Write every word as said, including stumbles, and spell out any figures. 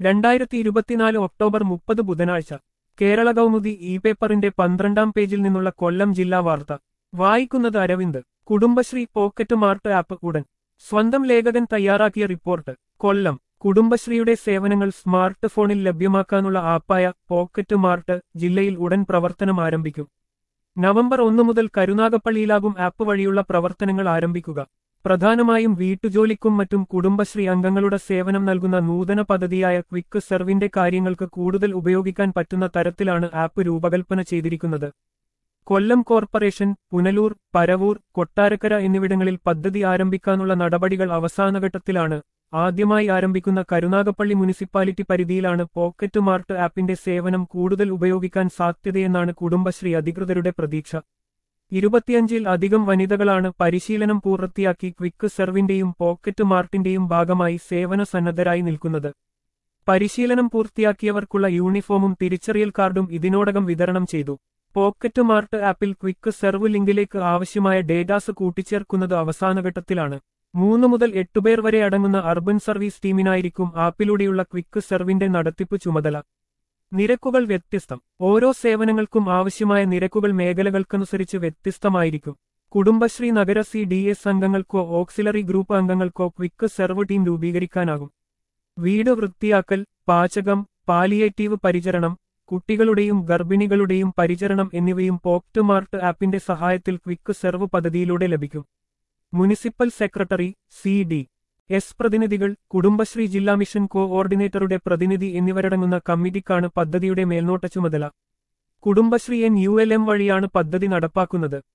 രണ്ടായിരത്തി ഇരുപത്തിനാല് ഒക്ടോബർ മുപ്പത് ബുധനാഴ്ച കേരള കൗമുദി ഇ പേപ്പറിന്റെ പന്ത്രണ്ടാം പേജിൽ നിന്നുള്ള കൊല്ലം ജില്ലാ വാർത്ത വായിക്കുന്നത് Aravind. Kudumbashree pocket mart app ഉടൻ. സ്വന്തം ലേഖകൻ തയ്യാറാക്കിയ റിപ്പോർട്ട്. കൊല്ലം. കുടുംബശ്രീയുടെ സേവനങ്ങൾ സ്മാർട്ട് ഫോണിൽ ലഭ്യമാക്കാനുള്ള ആപ്പായ പോക്കറ്റ് മാർട്ട് ജില്ലയിൽ ഉടൻ പ്രവർത്തനം ആരംഭിക്കും. നവംബർ ഒന്ന് മുതൽ കരുനാഗപ്പള്ളിയിലാകും ആപ്പ് വഴിയുള്ള പ്രവർത്തനങ്ങൾ ആരംഭിക്കുക. പ്രധാനമായും വീട്ടുജോലിക്കും മറ്റും കുടുംബശ്രീ അംഗങ്ങളുടെ സേവനം നൽകുന്ന നൂതന പദ്ധതിയായ ക്വിക്ക് സെർവിന്റെ കാര്യങ്ങൾക്ക് കൂടുതൽ ഉപയോഗിക്കാൻ പറ്റുന്ന തരത്തിലാണ് ആപ്പ് രൂപകൽപ്പന ചെയ്തിരിക്കുന്നത്. കൊല്ലം കോർപ്പറേഷൻ, പുനലൂർ, പരവൂർ, കൊട്ടാരക്കര എന്നിവിടങ്ങളിൽ പദ്ധതി ആരംഭിക്കാനുള്ള നടപടികൾ അവസാനഘട്ടത്തിലാണ്. ആദ്യമായി ആരംഭിക്കുന്ന കരുനാഗപ്പള്ളി മുനിസിപ്പാലിറ്റി പരിധിയിലാണ് പോക്കറ്റ് മാർട്ട് ആപ്പിന്റെ സേവനം കൂടുതൽ ഉപയോഗിക്കാൻ സാധ്യതയെന്നാണ് കുടുംബശ്രീ അധികൃതരുടെ പ്രതീക്ഷ. ഇരുപത്തിയഞ്ചിൽ അധികം വനിതകളാണ് പരിശീലനം പൂർത്തിയാക്കി ക്വിക്ക് സെർവിന്റെയും പോക്കറ്റ് മാർട്ടിന്റെയും ഭാഗമായി സേവന സന്നദ്ധരായി നിൽക്കുന്നത്. പരിശീലനം പൂർത്തിയാക്കിയവർക്കുള്ള യൂണിഫോമും തിരിച്ചറിയൽ കാർഡും ഇതിനോടകം വിതരണം ചെയ്തു. പോക്കറ്റ് മാർട്ട് ആപ്പിൽ ക്വിക്ക് സെർവ് ലിങ്കിലേക്ക് ആവശ്യമായ ഡേറ്റാസ് കൂട്ടിച്ചേർക്കുന്നത് അവസാനഘട്ടത്തിലാണ്. മൂന്ന് മുതൽ എട്ടുപേർ വരെ അടങ്ങുന്ന അർബൻ സർവീസ് ടീമിനായിരിക്കും ആപ്പിലൂടെയുള്ള ക്വിക്ക് സെർവിന്റെ നടത്തിപ്പ് ചുമതല. നിരക്കുകൾ വ്യത്യസ്തം. ഓരോ സേവനങ്ങൾക്കും ആവശ്യമായ നിരക്കുകൾ മേഖലകൾക്കനുസരിച്ച് വ്യത്യസ്തമായിരിക്കും. കുടുംബശ്രീ നഗര സി ഡി എസ് അംഗങ്ങൾക്കോ ഓക്സിലറി ഗ്രൂപ്പ് അംഗങ്ങൾക്കോ ക്വിക്ക് സെർവ് ടീം രൂപീകരിക്കാനാകും. വീട് വൃത്തിയാക്കൽ, പാചകം, പാലിയേറ്റീവ് പരിചരണം, കുട്ടികളുടെയും ഗർഭിണികളുടെയും പരിചരണം എന്നിവയും പോക്കറ്റ് മാർട്ട് ആപ്പിന്റെ സഹായത്തിൽ ക്വിക്ക് സെർവ് പദ്ധതിയിലൂടെ ലഭിക്കും. Municipal secretary, C D S പ്രതിനിധികൾ, കുടുംബശ്രീ ജില്ലാ മിഷൻ കോഓർഡിനേറ്ററുടെ പ്രതിനിധി എന്നിവരടങ്ങുന്ന കമ്മിറ്റിക്കാണ് പദ്ധതിയുടെ മേൽനോട്ട ചുമതല. Kudumbashree N U L M വഴിയാണ് പദ്ധതി നടപ്പാക്കുന്നത്.